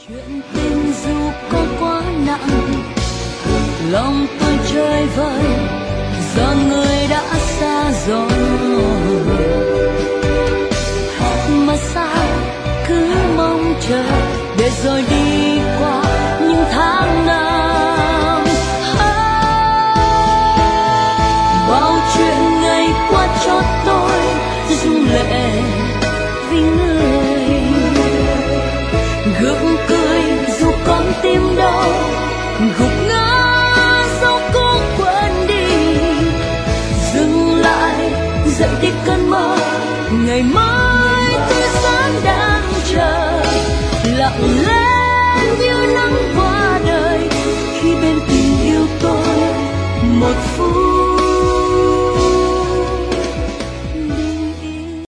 Chuyện tình dù có quá nặng, lòng tôi chơi vơi giờ người đã xa rồi. Mà sao cứ mong chờ để rồi đi